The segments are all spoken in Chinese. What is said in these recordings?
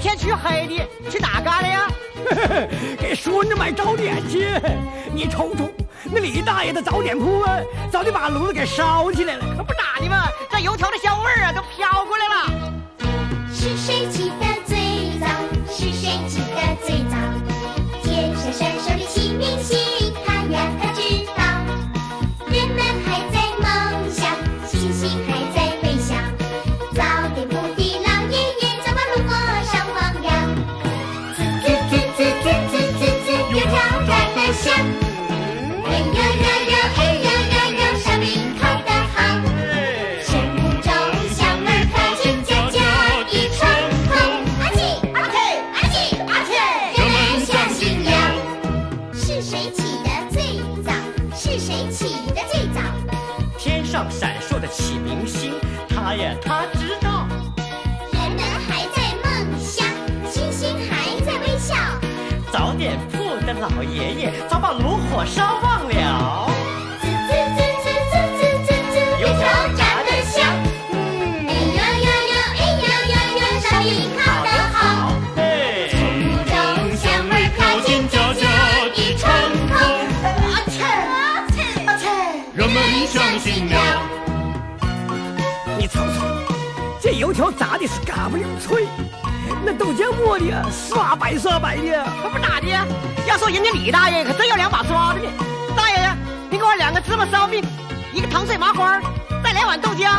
天黢黑的，去哪干了呀？ 给孙子买早点去。你瞅瞅，那李大爷的早点铺啊，早就把炉子给烧起来了。 可不咋的嘛，这油条的香味儿啊，都飘过来了。 是谁起的最早？是谁起的最早？天上闪烁的启明星，看呀看知道。人们还在梦想，星星还在微笑。早点铺的老爷爷早把炉火上光亮。滋滋滋滋滋滋滋滋，油条炸得香。哎呦呦呦，哎呦呦呦，烧饼烤得好。生活中香味飘进家家一窗口。阿嚏阿嚏阿嚏阿嚏，人们相信了。是谁起的最早？是谁起的最早？ 天上闪烁的启明星，他知道。 人们还在梦想，星星还在微笑。 早点铺的老爷爷早把炉火烧忘了。 滋滋滋滋滋滋滋滋，油条炸得香。哎呦呦呦，哎呦呦呦，烧饼烤得好。生活中香味飘进家家一窗口。 阿切阿切， 人们相信了。 你瞅瞅，这油条炸的是嘎不溜脆，那豆浆磨的啊刷白刷白的。 可不咋的。要说人家李大爷可真有两把刷子呢。大爷呀，你给我2个芝麻烧饼，一个糖脆麻花，再来碗豆浆。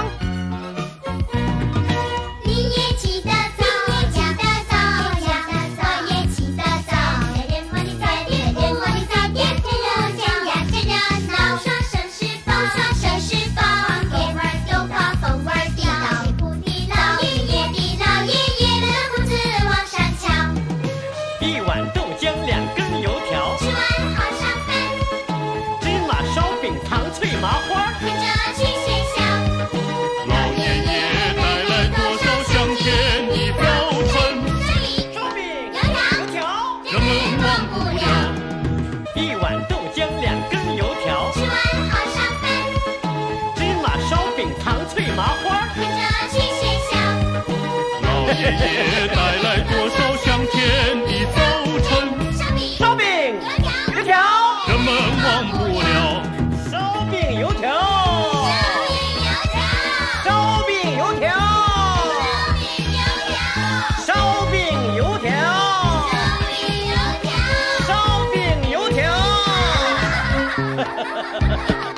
你也起得早，起得早，我也起得早。人们的早点，人们的早点，真热闹呀，真热闹。刷生是棒，刷生是棒，甜味又高，风味地道。铺的老爷爷的老爷爷的胡子往上翘。 一碗豆浆，2根油条， 吃完好上班， 芝麻烧饼，糖脆麻花。 跟着去学校。 老爷爷带来多少香甜的早晨， 烧饼、 油条油条， 人们忘不了。 一碗豆浆，2根油条， 吃完好上班， 芝麻烧饼，糖脆麻花。 跟着去学校。 老爷爷带来多少香甜的早晨， 烧饼、 烧饼、 油条、 油条， 人们忘不了。 烧饼、油条， 烧饼、油条、 烧饼、油条， 烧饼、油条、 烧饼、油条。 烧饼、油条。